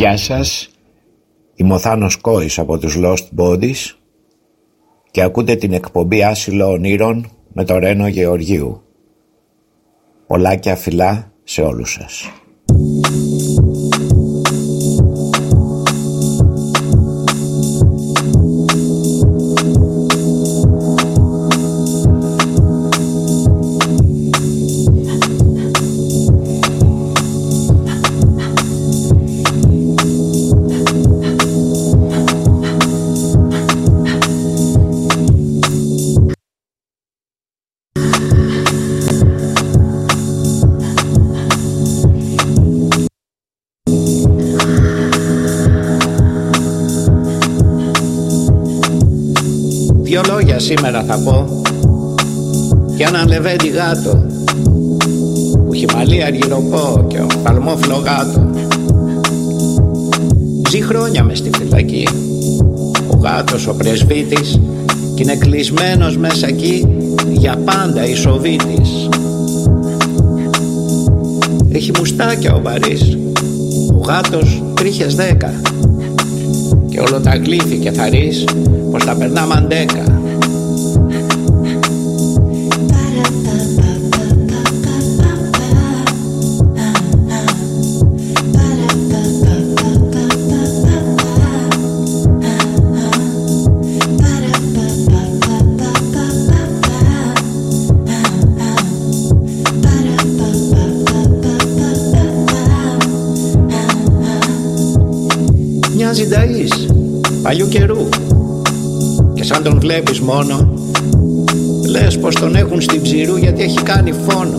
Γεια σας, είμαι ο Θάνος Κόης από τους Lost Bodies και ακούτε την εκπομπή Άσυλο Ονείρων με τον Ρένο Γεωργίου. Πολλάκια φιλά σε όλους σας. Δυο λόγια σήμερα θα πω για έναν λεβέντη γάτο που χυμαλεί αργυροπό και οφθαλμόφλο γάτο. Ζει χρόνια μες στη φυλακή ο γάτος ο πρεσβύτης κι είναι κλεισμένος μέσα εκεί για πάντα ισοβήτης. Έχει μουστάκια ο βαρύς, ο γάτος τρίχες 10 και όλο τα γλύφει και θαρείς πως τα περνά μαντέκα. Μοιάζει νταΐς παλιού καιρού και σαν τον βλέπεις μόνο λες πως τον έχουν στην ψηρού γιατί έχει κάνει φόνο.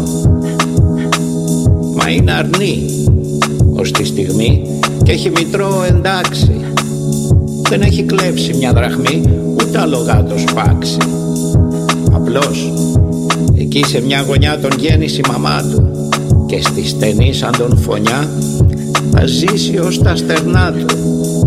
Μα είναι αρνή ως τη στιγμή και έχει μητρό εντάξει. Δεν έχει κλέψει μια δραχμή ούτε άλλο γάτο σπάξει. Απλώς εκεί σε μια γωνιά τον γέννησε η μαμά του και στη στενή σαν τον φωνιά θα ζήσει ως τα στερνά του.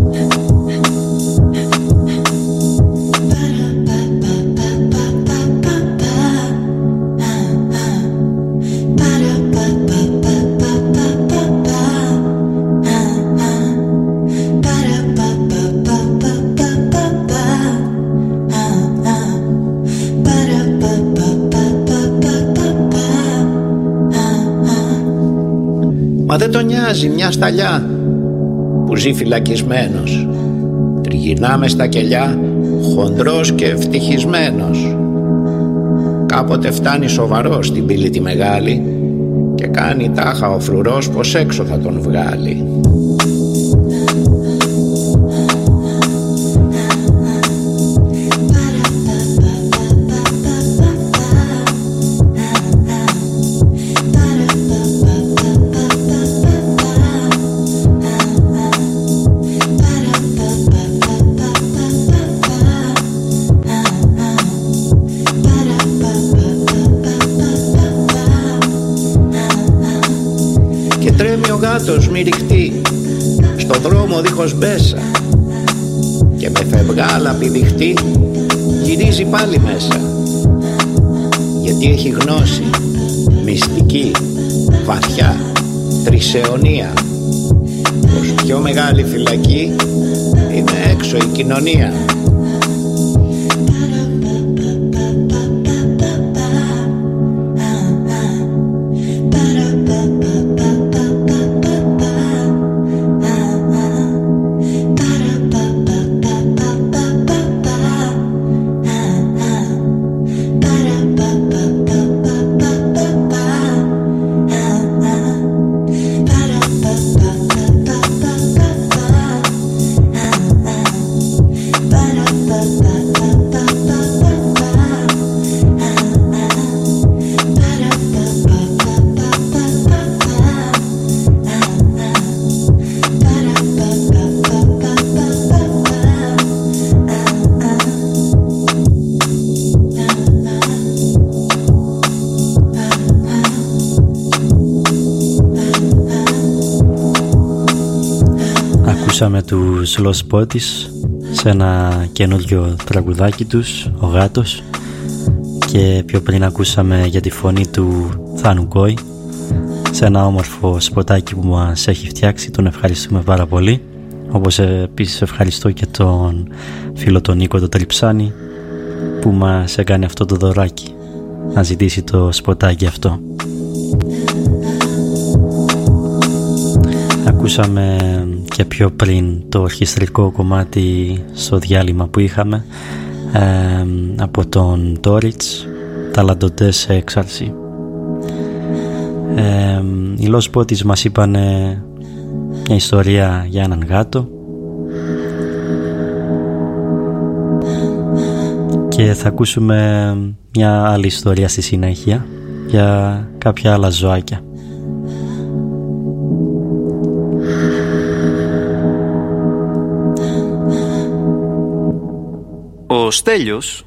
Μα δεν τον νοιάζει μια σταλιά που ζει φυλακισμένος. Τριγυρνά μες στα κελιά χοντρός και ευτυχισμένος. Κάποτε φτάνει σοβαρός στην πύλη τη μεγάλη και κάνει τάχα ο φρουρός πως έξω θα τον βγάλει. Μη ρηχτεί στο δρόμο δίχως μπέσα και με φευγάλα πηδηχτεί γυρίζει πάλι μέσα, γιατί έχει γνώση μυστική, βαθιά, τρισαιωνία, πως πιο μεγάλη φυλακή είναι έξω η κοινωνία. Ακούσαμε τους Lost Bodies σε ένα καινούριο τραγουδάκι τους, ο Γάτος, και πιο πριν ακούσαμε για τη φωνή του Θάνου Κόη σε ένα όμορφο σποτάκι που μας έχει φτιάξει. Τον ευχαριστούμε πάρα πολύ. Όπως επίσης ευχαριστώ και τον φίλο τον Νίκο το Τριψάνη που μας έκανε αυτό το δωράκι, να ζητήσει το σποτάκι αυτό. Ακούσαμε και πιο πριν το ορχιστρικό κομμάτι στο διάλειμμα που είχαμε από τον Τόριτς, ταλαντοντές σε έξαρση. Οι Lost Bodies μας είπαν μια ιστορία για έναν γάτο και θα ακούσουμε μια άλλη ιστορία στη συνέχεια για κάποια άλλα ζωάκια. Ο Στέλιος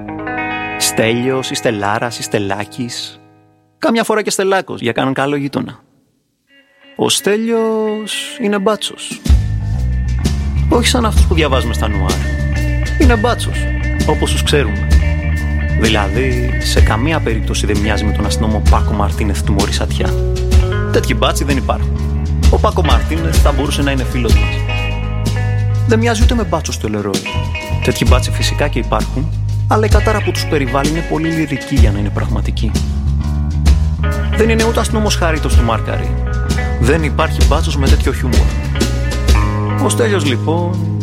ή Στελάρας ή Στελάκης, καμιά φορά και Στελάκος για κάνουν καλό γείτονα. Ο Στέλιος είναι μπάτσος, όχι σαν αυτούς που διαβάζουμε στα νουάρ. Είναι μπάτσος, όπως τους ξέρουμε. Δηλαδή, σε καμία περίπτωση δεν μοιάζει με τον αστυνόμο Πάκο Μαρτίνεθ του Μωρή Σατιά. Τέτοιοι μπάτσοι δεν υπάρχουν. Ο Πάκο Μαρτίνεθ θα μπορούσε να είναι φίλος μας. Δεν μοιάζει ούτε με μπάτσο στο Λερόι. Τέτοιοι μπάτσοι φυσικά και υπάρχουν, αλλά η κατάρα που τους περιβάλλει είναι πολύ λυρική για να είναι πραγματική. Δεν είναι ούτε αστυνόμος Χαρίτος του Μάρκαρη. Δεν υπάρχει μπάτσος με τέτοιο χιούμορ. Ο Στέλιος λοιπόν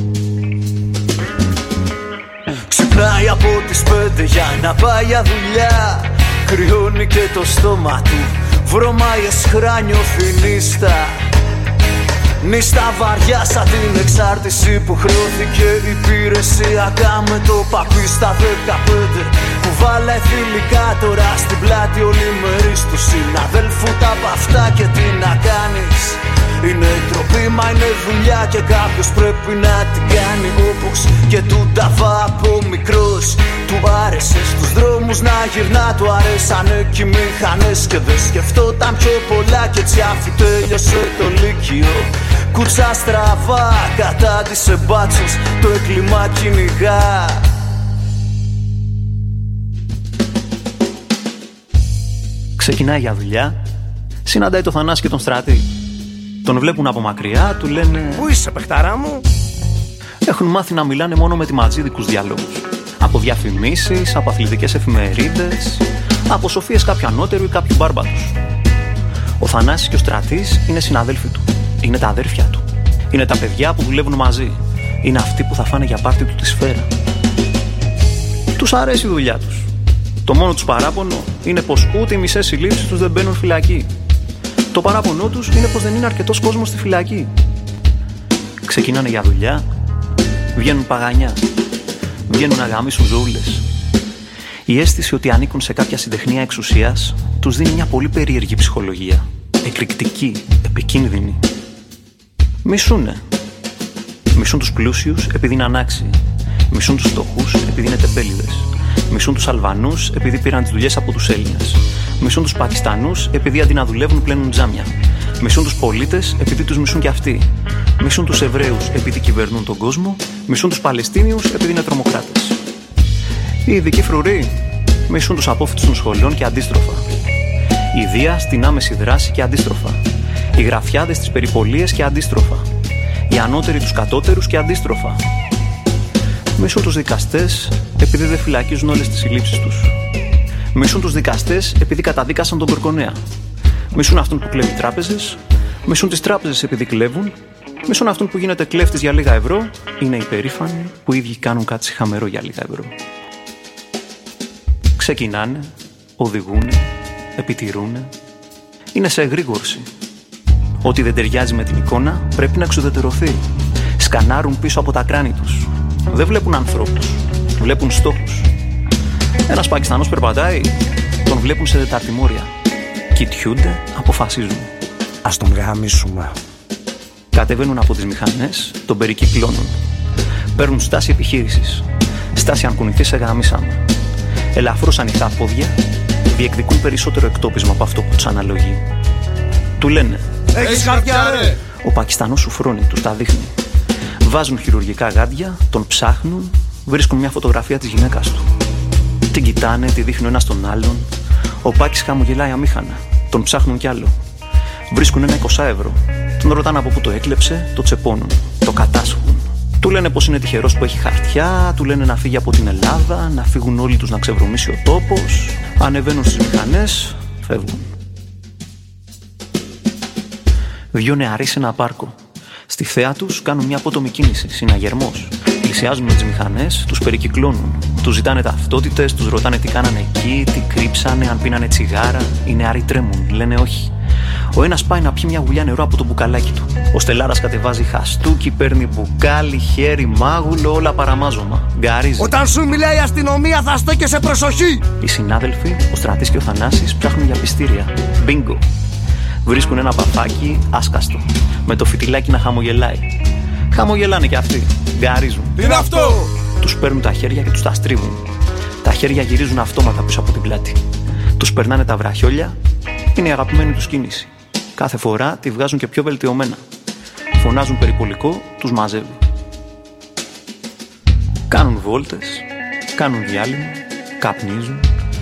ξυπνάει από τις 5 για να πάει για δουλειά. Κρυώνει και το στόμα του, βρωμάει εσχράνιο φινίστα. Νύστα βαριά σαν την εξάρτηση που χρεώθηκε υπηρεσία. Κάμε το παπί στα 15 που βάλε φιλικά τώρα στην πλάτη ολημερής του συναδέλφου. Τα παυτά και τι να κάνεις, είναι ντροπή μα είναι δουλειά και κάποιος πρέπει να την κάνει. Όπως και του ταβά από μικρός του άρεσε στους δρόμους να γυρνά. Του αρέσανε κι οι μηχανές και δεν σκεφτόταν πιο πολλά. Κι έτσι αφού τέλειωσε το λύκειο, κούτσα στραβά κατάντησε μπάτσος, το έγκλημα κυνηγά. Ξεκινάει για δουλειά, συναντάει το Θανάση και τον Στράτη. Τον βλέπουν από μακριά, του λένε «Πού είσαι παιχταρά μου?» Έχουν μάθει να μιλάνε μόνο με τιματζίδικους διαλόγους. Από διαφημίσεις, από αθλητικές εφημερίδες, από σοφίες κάποιου ανώτερου ή κάποιου μπάρμπατους. Ο Θανάσης και ο Στρατής είναι συναδέλφοι του. Είναι τα αδέρφια του. Είναι τα παιδιά που δουλεύουν μαζί. Είναι αυτοί που θα φάνε για πάρτι του τη σφαίρα. Τους αρέσει η δουλειά τους. Το μόνο τους παράπονο είναι πως ούτε οι μισές συλλήψεις τους δεν μπαίνουν φυλακή. Το παράπονο τους είναι πως δεν είναι αρκετός κόσμος στη φυλακή. Ξεκινάνε για δουλειά, βγαίνουν παγανιά, βγαίνουν να γαμίσουν ζωούλες. Η αίσθηση ότι ανήκουν σε κάποια συντεχνία εξουσίας τους δίνει μια πολύ περίεργη ψυχολογία. Εκρηκτική, επικίνδυνη. Μισούνε. Μισούν τους πλούσιους επειδή είναι ανάξιοι. Μισούν τους φτωχούς επειδή είναι τεμπέληδες. Μισούν τους Αλβανούς επειδή πήραν τις δουλειές από τους Έλληνες. Μισούν τους Πακιστανούς επειδή αντί να δουλεύουν πλένουν τζάμια. Μισούν τους πολίτες επειδή τους μισούν κι αυτοί. Μισούν τους Εβραίους επειδή κυβερνούν τον κόσμο. Μισούν τους Παλαιστίνιους επειδή είναι τρομοκράτες. Οι ειδικοί φρουροί μισούν τους απόφοιτους των σχολείων και αντίστροφα. Η Δία στην άμεση δράση και αντίστροφα. Οι γραφιάδες στις περιπολίες και αντίστροφα. Οι ανώτεροι τους κατώτερους και αντίστροφα. Μισούν τους δικαστές επειδή δεν φυλακίζουν όλες τις συλλήψεις τους. Μισούν τους δικαστές επειδή καταδίκασαν τον Κορκονέα. Μισούν αυτόν που κλέβει τράπεζες. Μισούν τις τράπεζες επειδή κλέβουν. Μισούν αυτόν που γίνεται κλέφτης για λίγα ευρώ. Είναι υπερήφανοι που οι ίδιοι κάνουν κάτι χαμερό για λίγα ευρώ. Ξεκινάνε, οδηγούνε, επιτηρούνε. Είναι σε εγρήγορση. Ό,τι δεν ταιριάζει με την εικόνα πρέπει να εξουδετερωθεί. Σκανάρουν πίσω από τα κράνη τους. Δεν βλέπουν ανθρώπους. Βλέπουν στόχους. Ένας Πακιστανός περπατάει. Τον βλέπουν σε τεταρτημόρια. Κοιτιούνται, αποφασίζουν. Ας τον γαμίσουμε. Κατεβαίνουν από τις μηχανές, τον περικυκλώνουν. Παίρνουν στάση επιχείρησης. Στάση αν κουνηθεί σε γαμίσαμε. Ελαφρώς ανοιχτά πόδια. Διεκδικούν περισσότερο εκτόπισμα από αυτό που τους αναλογεί. Του λένε «Έχεις χαρτιά ρε!» Ο Πακιστανός σου φρόνει, τους τα δείχνει. Βάζουν χειρουργικά γάντια, τον ψάχνουν, βρίσκουν μια φωτογραφία της γυναίκας του. Την κοιτάνε, τη δείχνουν ένα στον άλλον. Ο Πάκης χαμογελάει αμήχανα. Τον ψάχνουν κι άλλο. Βρίσκουν ένα 20 ευρώ. Τον ρωτάνε από πού το έκλεψε, το τσεπώνουν, το κατάσχουν. Του λένε πως είναι τυχερός που έχει χαρτιά, του λένε να φύγει από την Ελλάδα, να φύγουν όλοι τους να ξεβρωμίσει ο τόπος. Ανεβαίνουν στις μηχανές, φεύγουν. Δυο νεαροί σε ένα πάρκο. Στη θέα τους κάνουν μια απότομη κίνηση, συναγερμός. Πλησιάζουν με τις μηχανές, τους περικυκλώνουν. Τους ζητάνε ταυτότητες, τους ρωτάνε τι κάνανε εκεί, τι κρύψανε, αν πίνανε τσιγάρα. Οι νεαροί τρέμουν, λένε όχι. Ο ένας πάει να πιει μια γουλιά νερό από το μπουκαλάκι του. Ο Στελάρας κατεβάζει χαστούκι, παίρνει μπουκάλι, χέρι, μάγουλο, όλα παραμάζωμα. Γκαρίζει. Όταν σου μιλάει η αστυνομία θα στέκεσαι προσοχή! Οι συνάδελφοι, ο Στρατής και ο Θανάσης, ψάχνουν για πιστήρια. Μπίνγκο. Βρίσκουν ένα παπάκι άσκαστο, με το φιτιλάκι να χαμογελάει. Χαμογελάνε κι αυτοί. Γκαρίζουν. Τι είναι αυτό! Τους παίρνουν τα χέρια και τους τα στρίβουν. Τα χέρια γυρίζουν αυτόματα πίσω από την πλάτη. Τους περνάνε τα βραχιόλια. Είναι η αγαπημένη τους κίνηση. Κάθε φορά τη βγάζουν και πιο βελτιωμένα. Φωνάζουν περιπολικό, τους μαζεύει. Κάνουν βόλτες, κάνουν διάλειμμα, καπνίζουν,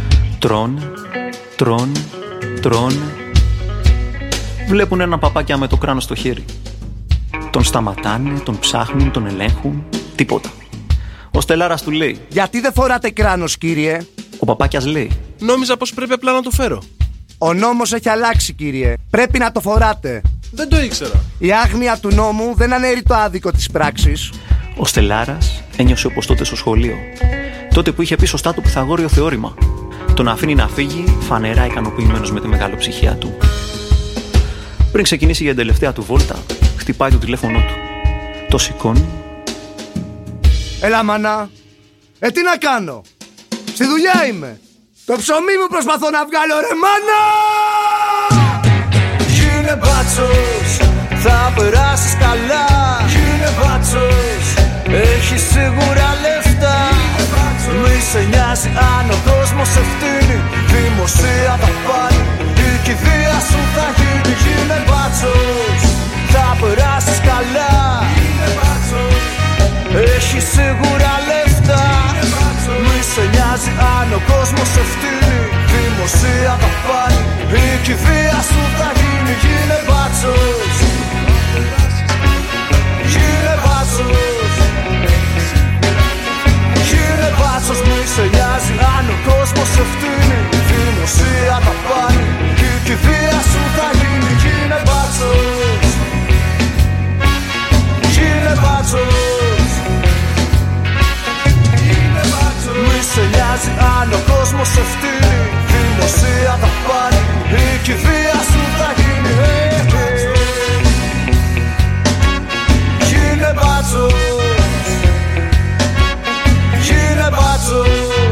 τρώνε. Βλέπουν ένα παπάκια με το κράνος στο χέρι. Τον σταματάνε, τον ψάχνουν, τον ελέγχουν. Τίποτα. Ο Στελάρας του λέει: Γιατί δεν φοράτε κράνος, κύριε? Ο παπάκιας λέει: Νόμιζα πως πρέπει απλά να το φέρω. Ο νόμος έχει αλλάξει, κύριε. Πρέπει να το φοράτε. Δεν το ήξερα. Η άγνοια του νόμου δεν αναιρεί το άδικο της πράξης. Ο Στελάρας ένιωσε όπως τότε στο σχολείο. Τότε που είχε πει σωστά το Πυθαγόριο θεώρημα. Τον αφήνει να φύγει, φανερά ικανοποιημένος με τη μεγαλοψυχία του. Πριν ξεκινήσει για την τελευταία του βόλτα, χτυπάει το τηλέφωνο του. Το σηκώνει. Έλα, μάνα. Τι να κάνω? Στη δουλειά είμαι. Το ψωμί μου προσπαθώ να βγάλω, ρε μάνα! Γίνε μπάτσος, θα περάσεις καλά. Γίνε μπάτσος, έχεις σίγουρα λεφτά. Μη σε νοιάζει αν ο κόσμος σε φτύνει. Δημοσία θα πάρει, η κηδεία σου θα γίνει. Γίνε μπάτσος, θα περάσεις καλά. Έχεις σίγουρα λεφτά. Μη σε νοιάζει αν ο κόσμος σε φτύνει. Δημοσία θα πάρει, η κηδεία σου θα γίνει. Γίνε μπάτσος, γίνε μπάτσος, γίνε μπάτσος. Μη σε νοιάζει αν ο κόσμος σε φτύνει. Δημοσία θα πάρει, η κηδεία σου θα γίνει. Γίνε μπάτσος, γίνε μπάτσος. Μη σε νοιάζει αν ο κόσμος σε φτύνει. Δημοσία θα πάρει, η κηδεία σου θα γίνει. Γίνε μπάτσος, γίνε μπάτσος.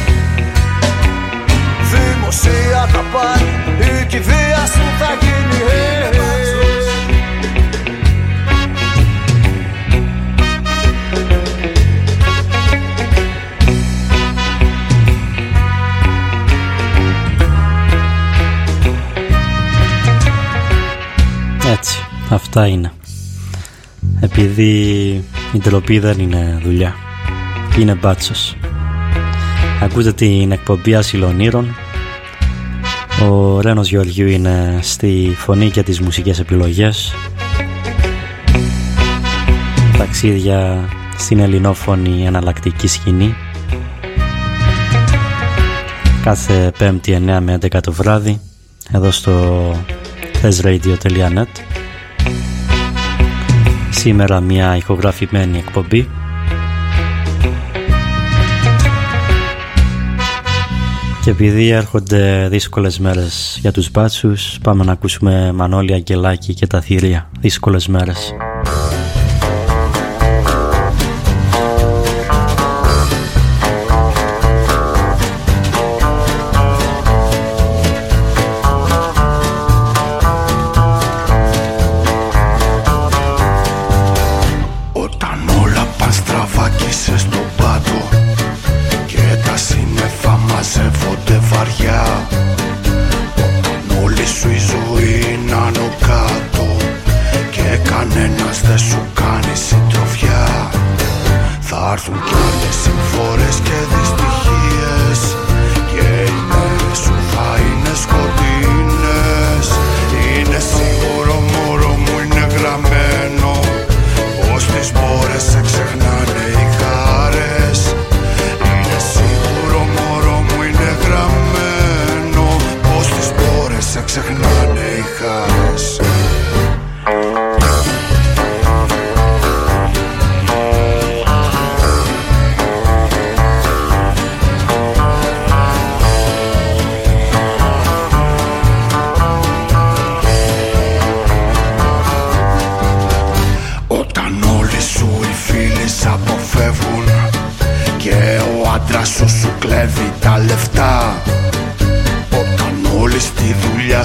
Δημοσία θα πάρει, η κηδεία σου θα γίνει. Έτσι, αυτά είναι. Επειδή η ντροπή δεν είναι δουλειά, είναι μπάτσος. Ακούτε την εκπομπή Ασυλονήρων. Ο Ρένος Γεωργίου είναι στη φωνή και τις μουσικές επιλογές. Ταξίδια στην ελληνόφωνη εναλλακτική σκηνή. Κάθε Πέμπτη 9 με 11 το βράδυ, εδώ στο thesradio.net. Σήμερα μια ηχογραφημένη εκπομπή. Και επειδή έρχονται δύσκολες μέρες για τους μπάτσους, πάμε να ακούσουμε Μανώλη Αγγελάκη και τα Θηρία. Δύσκολες μέρες. Μαζεύονται βαριά. Όταν όλη σου η ζωή είναι άνω κάτω και κανένας δεν σου κάνει συντροφιά, θα έρθουν κι άλλες συμφορές και δυστυχίες και οι μέρες σου θα είναι σκοτεινές. Είναι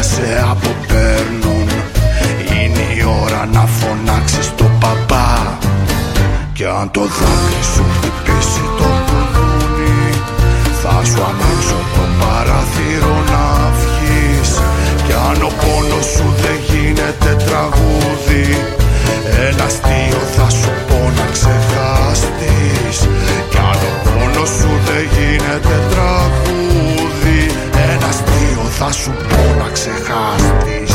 σε αποπέρνουν. Είναι η ώρα να φωνάξεις το παπά. Κι αν το δάκρυ σου χτυπήσει το κουδούνι, θα σου ανοίξω το παράθυρο να βγεις. Κι αν ο πόνος σου δεν γίνεται τραγούδι, ένα αστείο θα σου πω να ξεχάσεις. Κι αν ο πόνος σου δεν γίνεται τραγούδι, ένα αστείο θα σου πω να ξεχάσεις.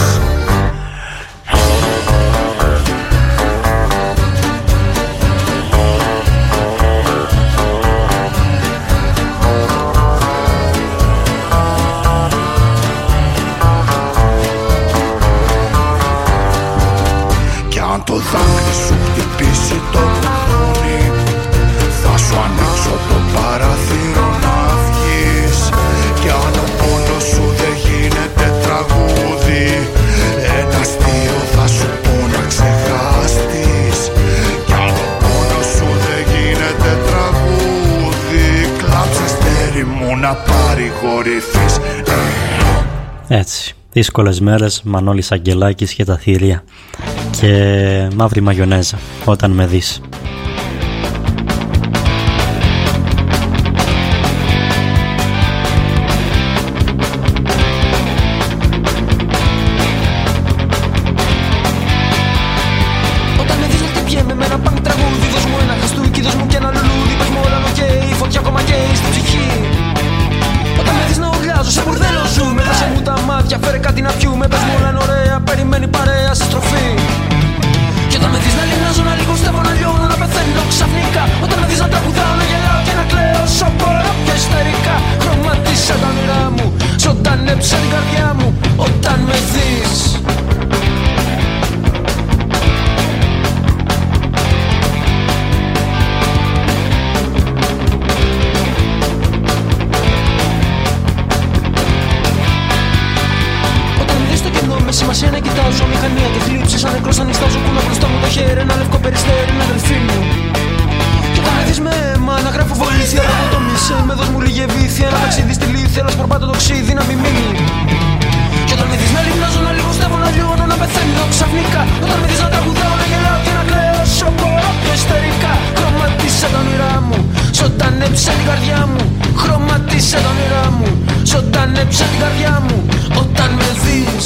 Το δάκρυ σου χτυπήσει το κουδούνι, θα σου ανοίξω το παράθυρο να βγεις. Κι αν ο πόνος σου δεν γίνεται τραγούδι, ένα αστείο θα σου πω να ξεχάσεις. Κι αν ο πόνος σου δεν γίνεται τραγούδι, κλάψε αστέρι μου να παρηγορηθείς. Έτσι, δύσκολες μέρες, Μανώλης Αγγελάκης και τα θηρία. Και Μαύρη Μαγιονέζα, όταν με δεις. Όταν με δεις να χτυπιέμαι με ένα πανκ τραγούδι, δώσ' μου ένα χαστούκι, δώσ' μου κι ένα λουλούδι. Πες μου όλα οκ, φωτιά ακόμα καίει στην ψυχή. Όταν με δεις να ογλιάζω, σε μπουρδέλο ζούμε. Δώσε μου τα μάτια, φέρε κάτι να πιούμε. Πες μου όλα είναι ωραία, περιμένει παρέα σε στροφή. Κι όταν με δεις να λινάζω, να λιγοστεύω, να λιώνω, να πεθαίνω ξαφνικά. Όταν με δεις να τραγουδάω, να γελάω και να κλαίω, όσο μπορώ πιο ιστερικά. Χρωμάτισε τα όνειρά μου, ζωντανέψε την καρδιά μου. Όταν με δεις. Σημασία να κοιτάζω μηχανία και θλίψεις. Αν νεκρός ανιστάζω κούνα μπροστά μου το χέρι. Ένα λευκό περιστέρι, ένα αδελφή μου. Κι όταν με δεις με αίμα να γράφω βοήθεια, να το μισέ με δώσ' μου λίγη ευήθεια. Ένα ταξίδι στη λύθη, αλλά σπορπάτω το ξύδι να μην μείνει. Κι όταν με δεις να λιμνάζω, να λιγοστεύω, να λιώνω, να πεθαίνω ξαφνικά. Όταν με δεις να τραγουδάω, να γελάω και να κλαίω, όσο μπορώ πιο ιστερικά. Χρωμάτισε τα όνειρά μου, ζωντανέψε την καρδιά μου. Χρωμάτισε τα όνειρά μου, ζωντανέψε την καρδιά μου. Όταν με δεις.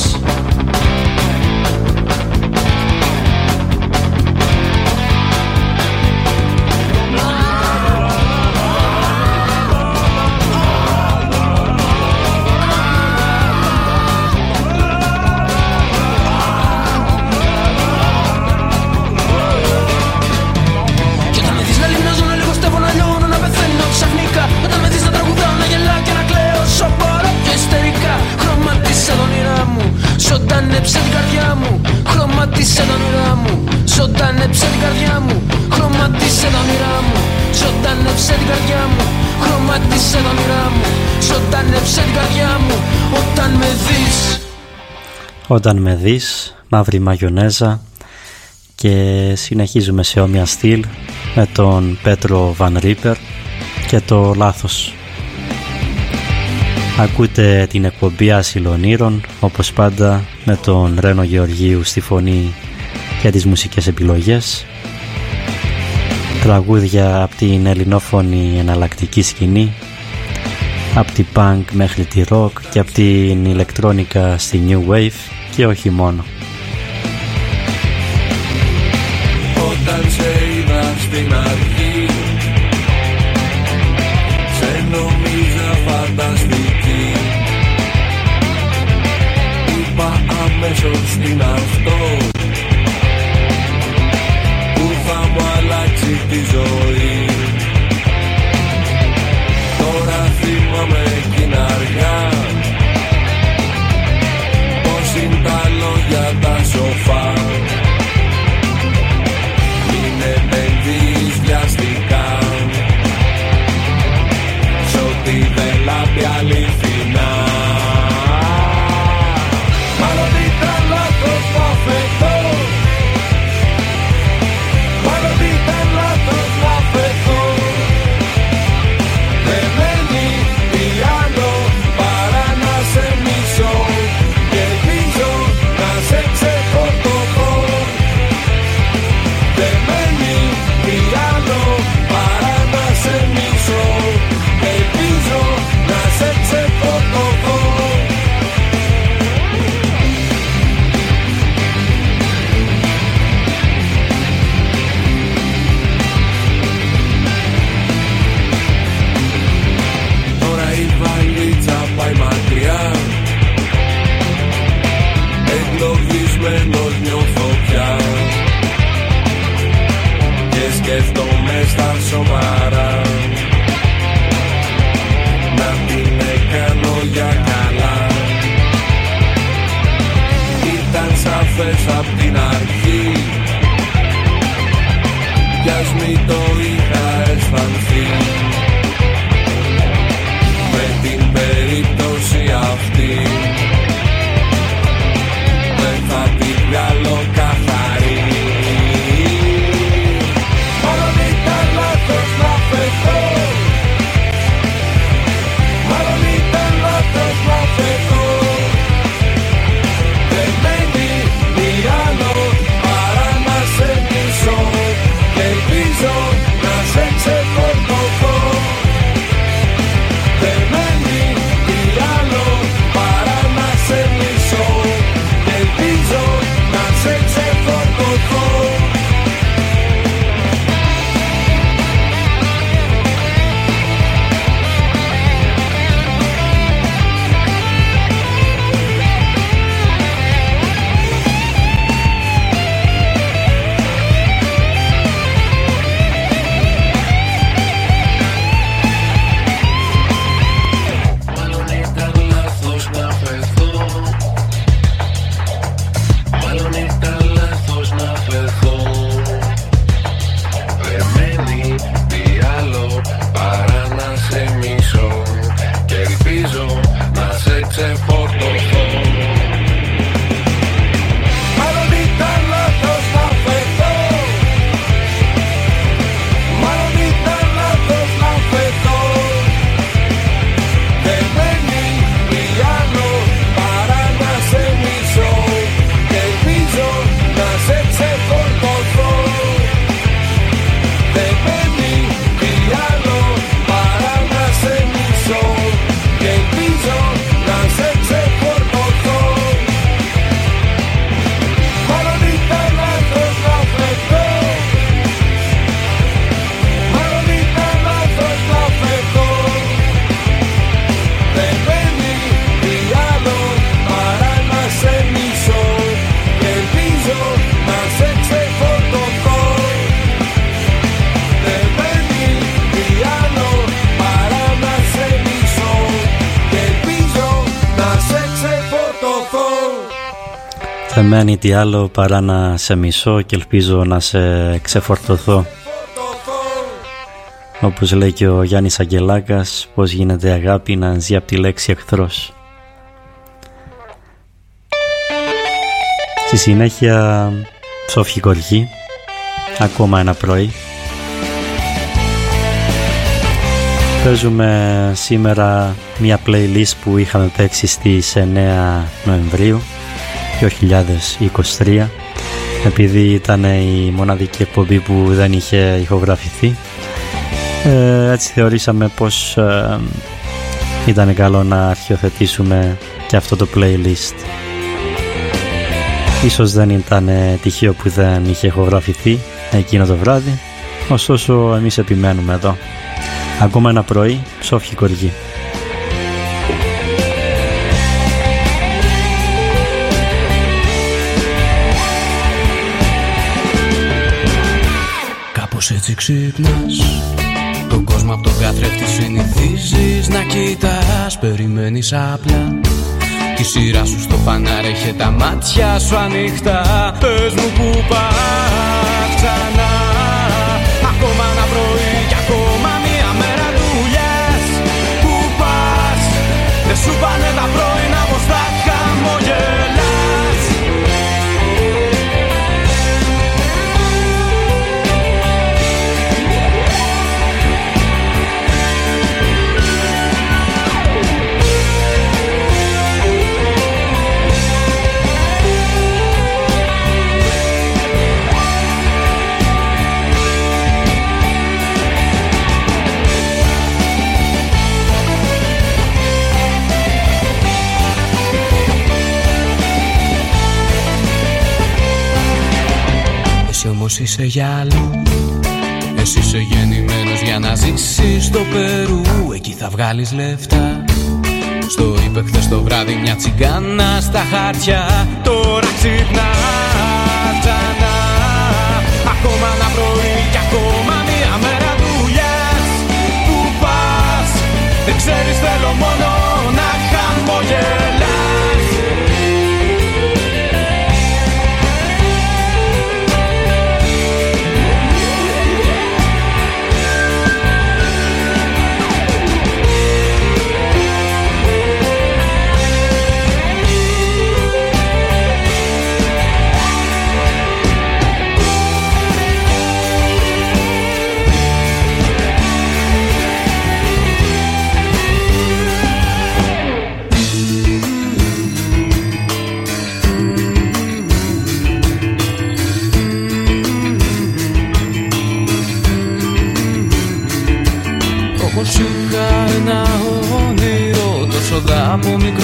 Όταν με δεις να τραγουδάω, να γελάω και να κλαίω, όσο μπορώ πιο ιστερικά. Χρωμάτισε τα όνειρά μου, ζωντανέψε την καρδιά μου. Χρωμάτισε τα όνειρά μου, ζωντανέψε την καρδιά μου. Χρωμάτισε τα όνειρά μου, ζωντανέψε την καρδιά μου. Χρωμάτισε τα όνειρά μου, ζωντανέψε την καρδιά μου. Όταν με δεις. Όταν με δεις, Μαύρη Μαγιονέζα. Και συνεχίζουμε σε όμοια στυλ με τον Πέτρο Βαν Ρίπερ και το Λάθος. Ακούτε την εκπομπή Ασυλονήρων, όπως πάντα με τον Ρένο Γεωργίου στη φωνή και τις μουσικές επιλογές. Τραγούδια από την ελληνόφωνη εναλλακτική σκηνή, από την punk μέχρι τη rock και από την ηλεκτρόνικα στη new wave και όχι μόνο. Όταν σε είδα στην αρχή, σε νόμιζα φανταστική. Είπα αμέσως είναι αυτό που θα μου αλλάξει τη ζωή. Τώρα θυμάμαι εκείνα αργά πως είναι τα λόγια τα σοφά. Μην επενδύεις βιαστικά σ' ό,τι δεν λάμπει αληθινά. Μάλλον ήταν λάθος το αφεντό. θες απ' την αρχή. Κι ας μη το είχα αισθανθεί. Με την περίπτωση αυτή δεν θα την βγάλω καθαρή. Μάλλον ήταν λάθος να φεθώ. Μάλλον ήταν λάθος να φεθώ. Δεν μένει τι άλλο παρά να σε μισώ. Και ελπίζω να σε ξεφορτωθώ. Δεν μένει τι άλλο παρά να σε μισώ. Και ελπίζω να σε ξεφορτωθώ. Δεν μένει τι άλλο παρά να σε μισώ και ελπίζω να σε ξεφορτωθώ. Όπως λέει και ο Γιάννης Αγγελάκας, πως γίνεται αγάπη να ζει απ' τη λέξη εχθρός. Στη συνέχεια ψόφι κορχή, ακόμα ένα πρωί. Παίζουμε σήμερα μια playlist που είχαμε παίξει στις 9 Νοεμβρίου 2023, επειδή ήταν η μοναδική εκπομπή που δεν είχε ηχογραφηθεί. Έτσι θεωρήσαμε πως ήταν καλό να αρχιοθετήσουμε και αυτό το playlist. Ίσως δεν ήταν τυχαίο που δεν είχε ηχογραφηθεί εκείνο το βράδυ, ωστόσο εμείς επιμένουμε εδώ. Ακόμα ένα πρωί, ψόφι κοργή. Κάπως έτσι ξύπνας, τον κόσμο απ' τον καθρέφτη συνηθίζεις να κοιτάς. Περιμένεις απλά τη σειρά σου στο φανάρι, έχει τα μάτια σου ανοιχτά. Πες μου που πας ξανά. Ακόμα ένα πρωί και ακόμα μία μέρα δουλειάς. Που πας, δεν σου πάνε τα πρωινά πως θα χαμογελάς. Όμως είσαι για άλλο. Εσύ είσαι γεννημένος για να ζήσεις στο Περού. Εκεί θα βγάλεις λεφτά. Στο είπε χθες το βράδυ μια τσιγκάνα στα χαρτιά. Τώρα ξυπνάς ξανά. Ακόμα ένα πρωί και ακόμα μια μέρα δουλειάς. Πού πας, δεν ξέρεις, θέλω μόνο να χαμογελάς.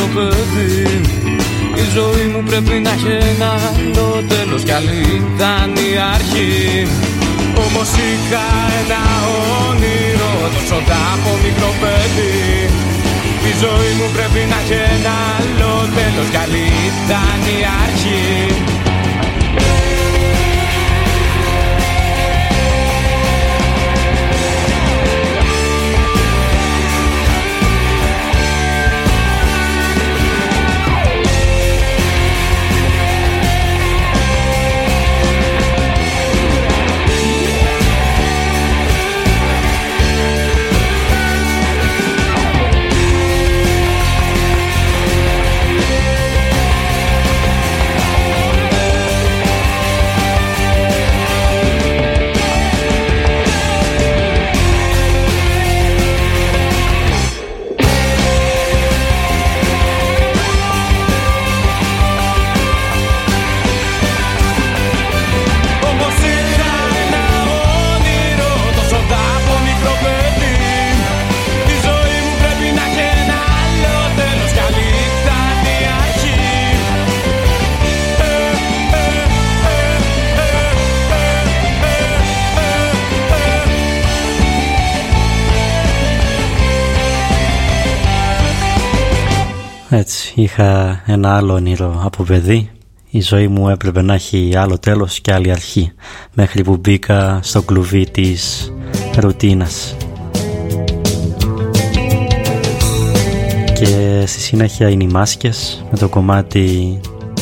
παιδί. Η ζωή μου πρέπει να έχει ένα άλλο τέλος κι άλλη ήταν η αρχή. Όμως είχα ένα όνειρο τόσο από μικρό παιδί. Η ζωή μου πρέπει να έχει ένα άλλο τέλος κι άλλη ήταν η αρχή. Έτσι, είχα ένα άλλο όνειρο από παιδί. Η ζωή μου έπρεπε να έχει άλλο τέλος και άλλη αρχή, μέχρι που μπήκα στο κλουβί της ρουτίνας. Και στη συνέχεια είναι οι μάσκες με το κομμάτι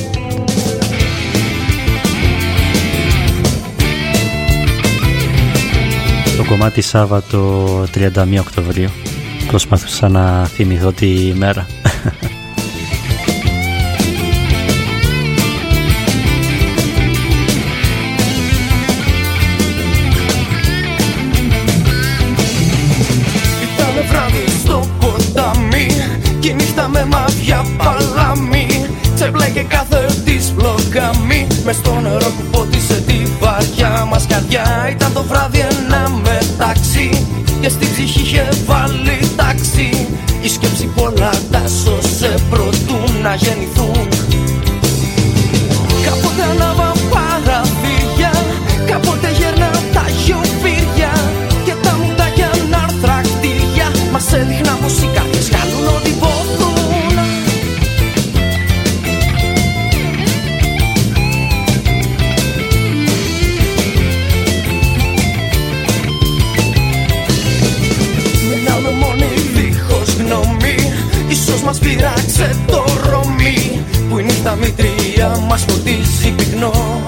Σάββατο 31 Οκτωβρίου. Προσπαθούσα να θυμηθώ τη μέρα. Ήτανε βράδυ στο ποτάμι και νύχτα με μάτια παλάμι. Ξεμπλέκε κάθε της βλογάμι μες στο νερό που πότισε τη βαριά μας καρδιά. Ήταν το βράδυ ένα μετάξι και στην ψυχή είχε βάλει τάξη. Η σκέψη πολλά τα σώσε προτού να γεννηθούν. Κάποτε ανάβα παραθύρια, κάποτε γέρνα τα γιοφύρια και τα μουντάκια να έρθρα κτίρια. Μας έδειχνα πως οι καρδιές κάνουν ό,τι μπορούν. Μείναμε μόνοι δίχως γνώμη, ίσως μας πειράξε το ρομί που η νύχτα μητρία μας φωτίζει πυκνό.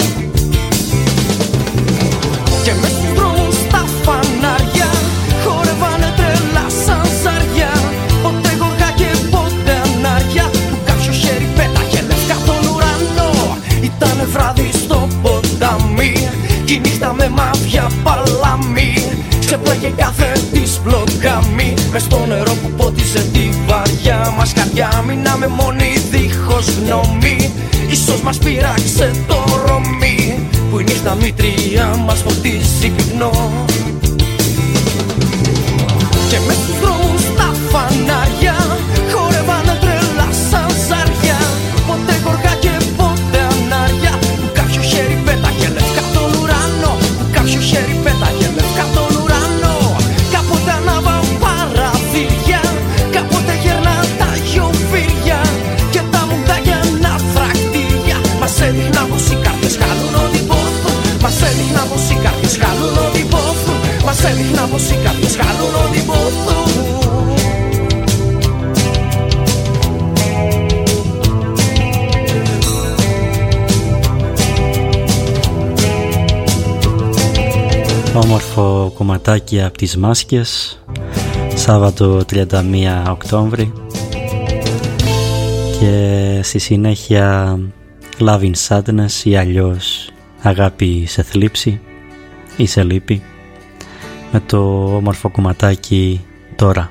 Και μες στους δρόμους τα φανάρια χορεύανε τρελά σαν ζάρια. Ποτέ γοργά και ποτέ ανάρια που κάποιο χέρι πέταγε λευκά τον ουρανό. Ήτανε βράδυ στο ποτάμι κι η νύχτα με μαύια παλάμι. Ξεπλέγε κάθε της μπλοκάμι μες στο νερό που πότιζε τη βαριά μας καρδιά. Μείναμε μόνοι δίχως γνώμη, ίσως μας πειράξε το ρομί που η νύχτα μητρία μας φωτίζει πυκνό. Και μες στους δρόμους τα φανάρια χορεύανε τρελά σαν ζάρια. Ποτέ γοργά και ποτέ ανάρια που κάποιο χέρι πέταγε λευκά τον ουρανό. Που κάποιο χέρι πέταγε λευκά τον ουρανό. Κάποτε ανάβα παραθύρια, κάποτε γέρνα τα γιοφύρια και τα μουντάκια να φρακτήρια. Μας έδειχνα πως οι καρδιές χαλούν ό,τι μπορούν. Μας έδειχνα πως οι καρδιές χαλούν ό,τι μπορούν. Μας έδειχνα πως οι καρδιές χαλούν ό,τι μπορούν. Όμορφο κομματάκι από τις μάσκες, Σάββατο 31 Οκτώβρη. Και στη συνέχεια Love in Sadness ή αλλιώς Αγάπη σε θλίψη ή σε λύπη, με το όμορφο κομματάκι Τώρα.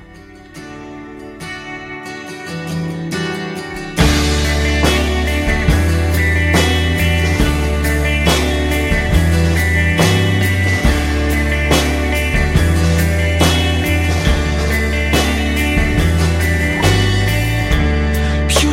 Ποιο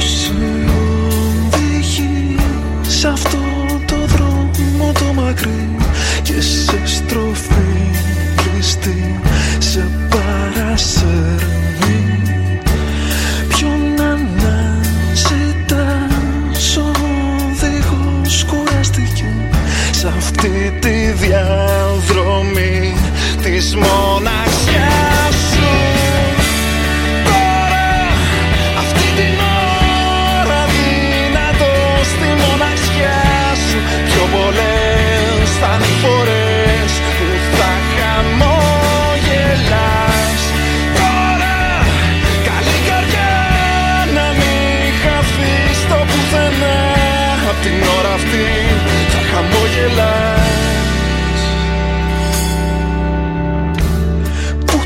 αυτή θα χαμογελάς. Που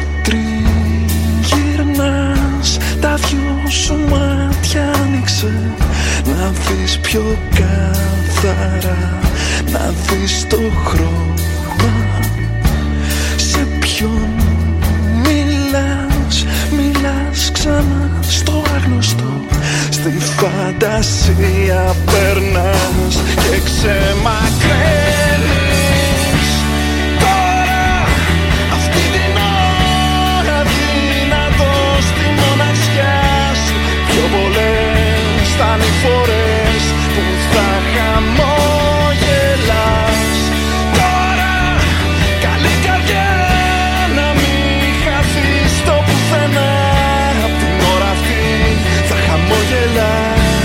τριγυρνάς, τα δυο σου μάτια άνοιξε, να δεις πιο καθαρά, να δεις το χρώμα. Σε ποιον μιλάς, μιλάς ξανά στο άγνωστο, στη φαντασία περνάς και ξεμακραίνεις. Τώρα αυτή την ώρα δυνατό στη μοναξιά σου, πιο πολλές θα είναι οι φορές που θα χαμογελάς. Τώρα καλή καρδιά να μην χαθείς το πουθενά, απ' την ώρα αυτή θα χαμογελάς.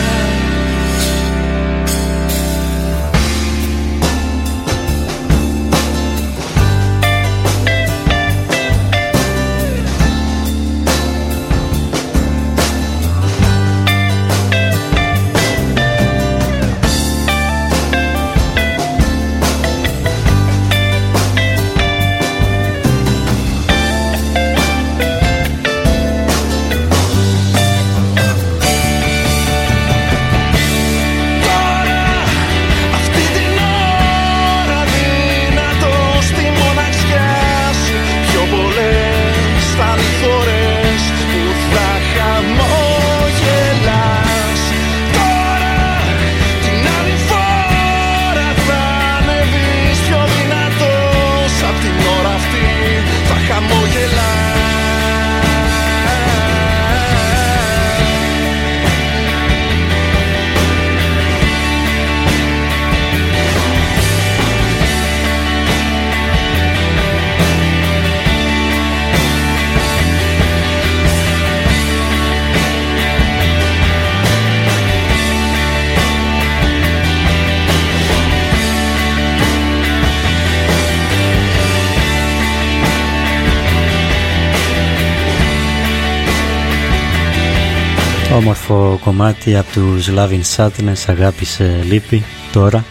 Όμορφο κομμάτι από τους Love in Sadness, αγάπησε λύπη τώρα.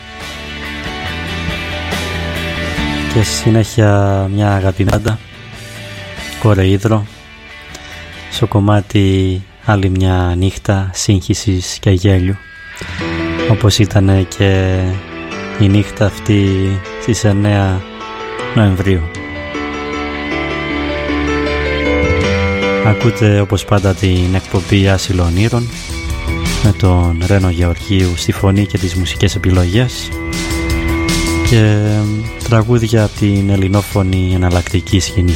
Και στη συνέχεια μια αγαπημένα Κορεΐδρο στο κομμάτι άλλη μια νύχτα σύγχυσης και γέλιου, όπως ήταν και η νύχτα αυτή στις 9 Νοεμβρίου. Ακούτε όπως πάντα την εκπομπή Άσυλο Ονείρων με τον Ρένο Γεωργίου στη φωνή και τις μουσικές επιλογές και τραγούδια από την ελληνόφωνη εναλλακτική σκηνή.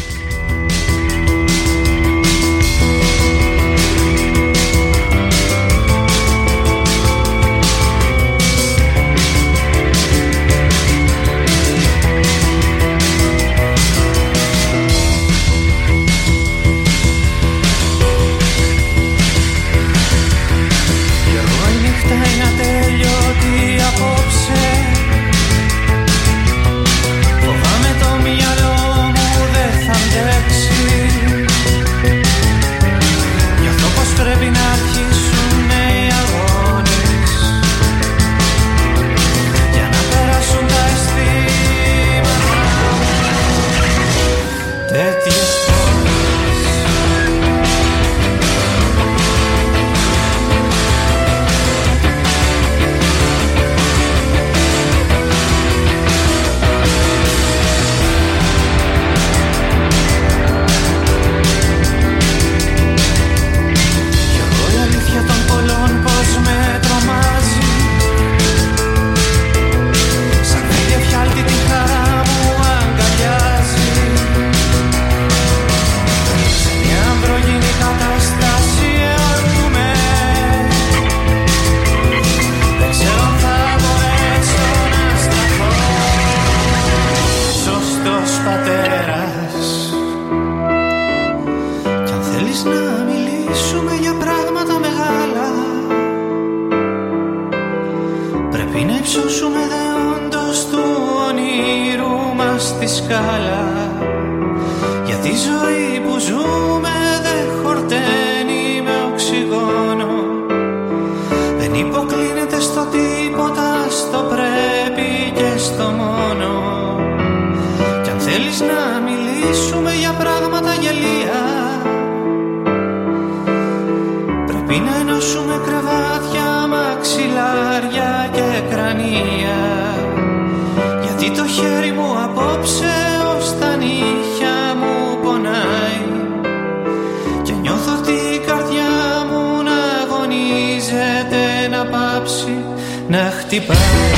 Υποκλίνεται στο τίποτα, στο πρέπον. γιατί το χέρι μου απόψε ως τα νύχια μου πονάει και νιώθω την καρδιά μου να αγωνίζεται να πάψει να χτυπάει.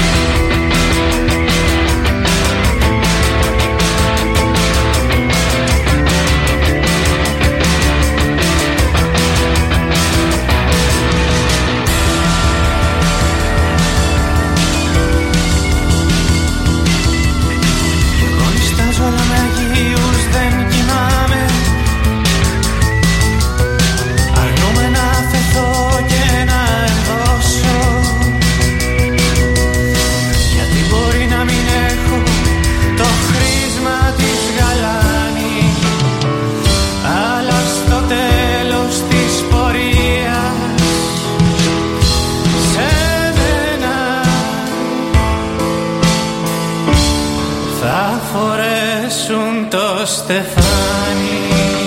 Στεφάνι.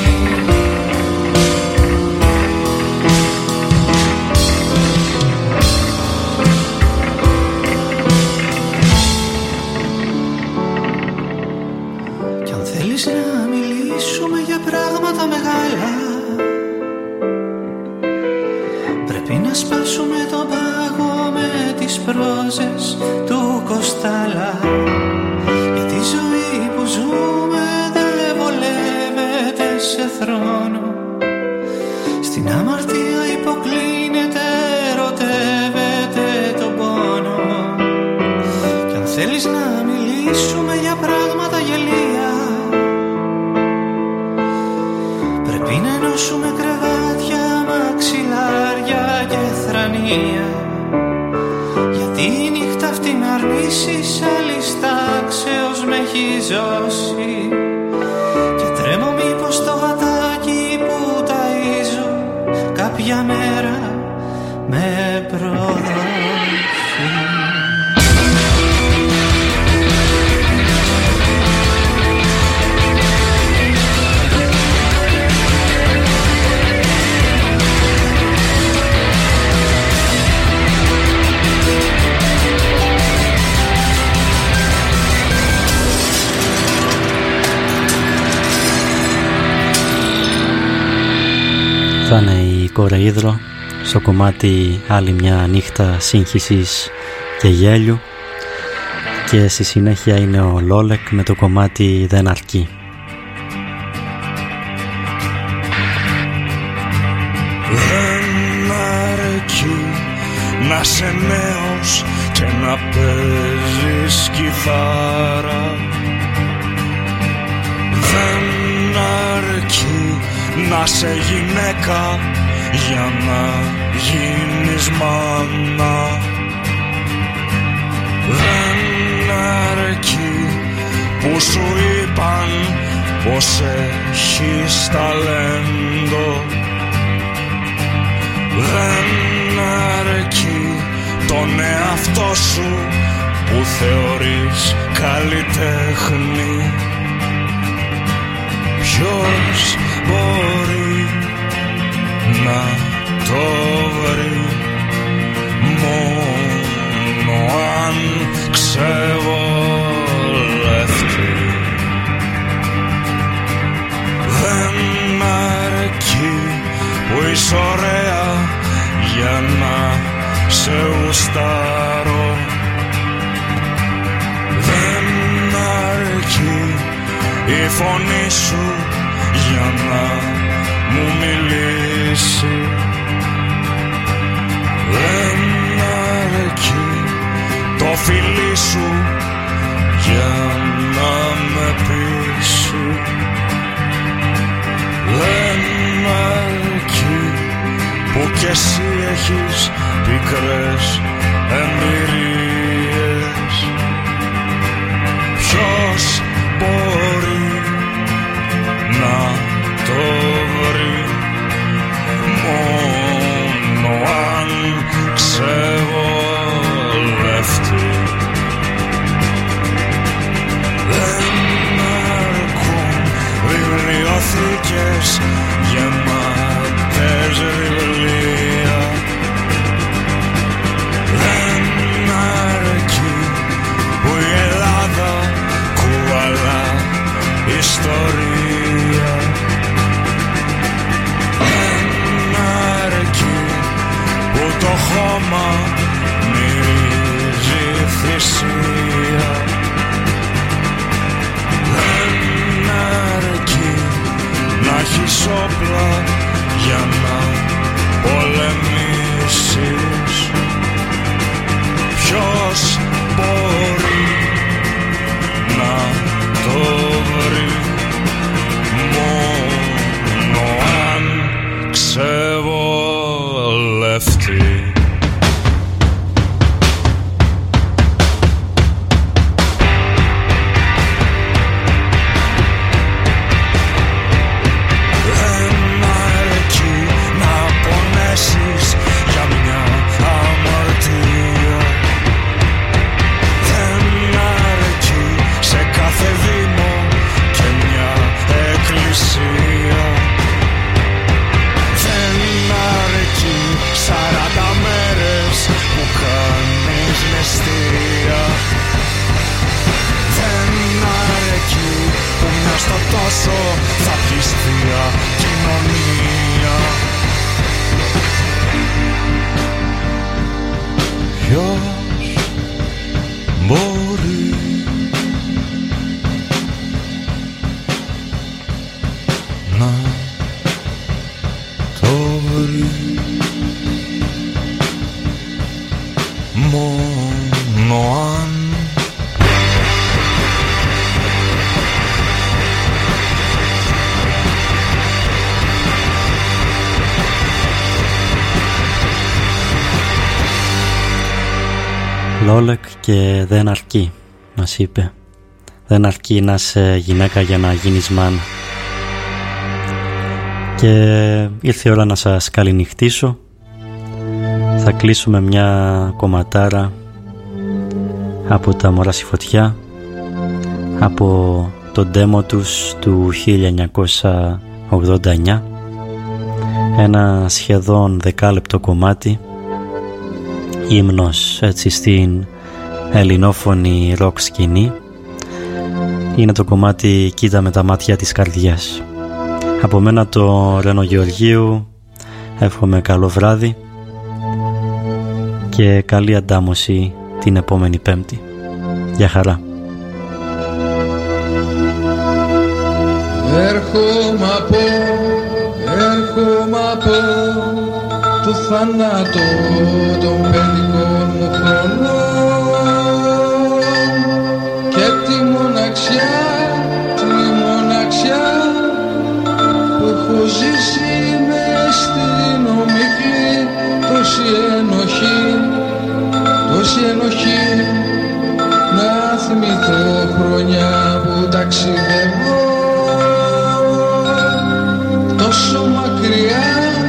Κι αν θέλεις να μιλήσουμε για πράγματα μεγάλα, πρέπει να σπάσουμε τον πάγο με τις πρόζες του Κοστάλα. Γιατί η ζωή που ζούμε σε θρόνο, στην αμαρτία υποκλίνεται, ερωτεύεται τον πόνο. Κι αν θέλεις να μιλήσουμε για πράγματα γελία, πρέπει να ενώσουμε κρεβάτια, μαξιλάρια και θρανία. Γιατί η νύχτα αυτή με αρνήσεις άλλης τάξεως με έχει ζώσει. Τρέμω μήπως το γατάκι που ταΐζω κάποια μέρα με προδώσει. Θα είναι η Κορεΐδρο στο κομμάτι «Άλλη μια νύχτα σύγχυσης και γέλιου» και στη συνέχεια είναι ο Λόλεκ με το κομμάτι «Δεν αρκεί». Δεν αρκεί να είσαι νέος και να παίζεις κιθάρα. Δεν αρκεί να σε γυναίκα για να γίνεις μάνα. Δεν αρκεί που σου είπαν πως έχεις ταλέντο. Δεν αρκεί τον εαυτό σου που θεωρείς καλλιτέχνη. Ποιος μπορεί να το βρει μόνο αν ξεβολευτεί. Δεν αρκεί που είσαι ωραία για να σε γουστάρω. Δεν αρκεί η φωνή σου για να μου μιλήσει. Δεν αρκεί το φιλί σου για να με πείσει. Δεν αρκεί που κι εσύ έχεις πικρές εμπειρίες. Ποιος μπορεί να το βρει μόνο αν ξεβολευτεί. Δεν αρκούν βιβλιοθήκες γεμάτες βιβλία. μυρίζει θυσία. Δεν αρκεί να έχεις όπλα για να πολεμήσεις. Ποιος μπορεί να το βρει, μόνο αν ξεβολευτεί. Τόσο θα πεις θεία κοινωνία. Ποιος μπορεί να το βρει, μόνο αν Λόλεκ και δεν αρκεί, μας είπε. Δεν αρκεί να είσαι γυναίκα για να γίνεις μάνα. Και ήρθε η ώρα να σας καληνυχτήσω. Θα κλείσουμε μια κομματάρα από τα Μωρά στη Φωτιά, από το ντέμο τους του 1989. Ένα σχεδόν 10 κομμάτι, ύμνος έτσι στην ελληνόφωνη ροκ σκηνή. Είναι το κομμάτι «Κοίτα με τα μάτια της καρδιάς». Από μένα το Ρένο Γεωργίου εύχομαι καλό βράδυ και καλή αντάμωση την επόμενη Πέμπτη. Γεια χαρά. Έρχομαι από του θανάτου των παιδικών μου χρονών και τη μοναξιά που έχω ζήσει μες στην ομίχλη, τόση ενοχή να θυμηθώ χρόνια που ταξιδεύω τόσο μακριά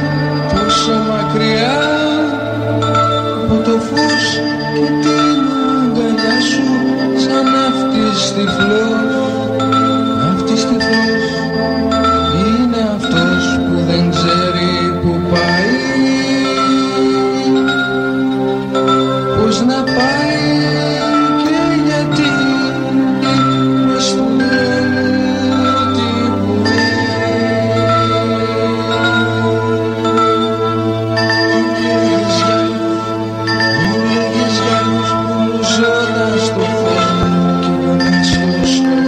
από το φως και την αγκαλιά σου, σαν αυτής τυφλός είναι αυτός που δεν ξέρει που πάει, πώς να πάει και γιατί μες του τι που μου λέγες γάλλους που μου ζώντας το φως μου και να στο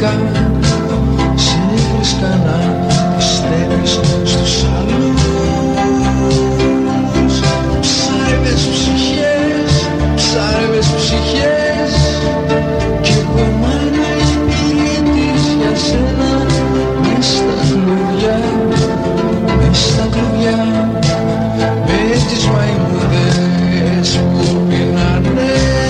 ξαφνικά σε βρίσκα να πιστεύεις στους άλλους. Ψάρευες ψυχές, ψάρευες ψυχές κι εγώ μάνα υπηρετής για σένα μες στα κλουβιά, μες στα κλουβιά με τις μαϊμούδες που πεινάνε.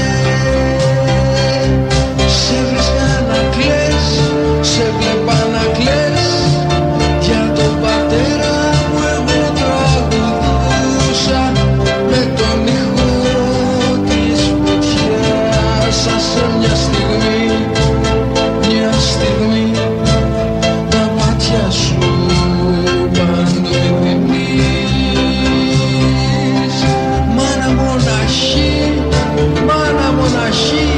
Σε βρίσκα να κλαις, σε βλέπα να κλαις για τον πατέρα μου εγώ τραγουδούσα με τον ήχο της φωτιάς. Σαν σε μια στιγμή, μια στιγμή τα μάτια σου παντού διμείς. Μάνα μοναχή, μάνα μοναχή,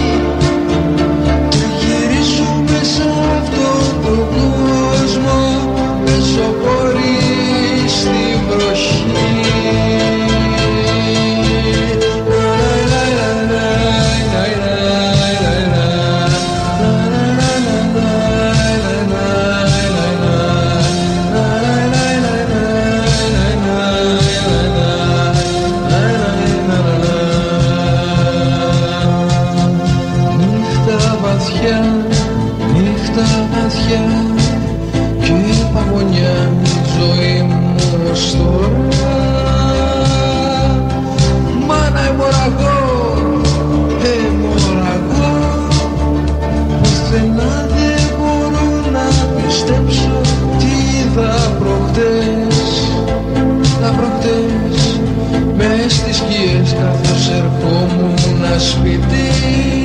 τριγυρίζουμε σε αυτόν τον κόσμο, πεζοπορείς στην βροχή. Νύχτα βαθιά, νύχτα βαθιά και παγωνιά η ζωή μου ως τώρα. Μάνα αιμορραγώ, αιμορραγώ, πουθενά δεν μπορώ να πιστέψω τι είδα προχτές, τα προχτές μες στις σκιές καθώς ερχόμουν σπίτι.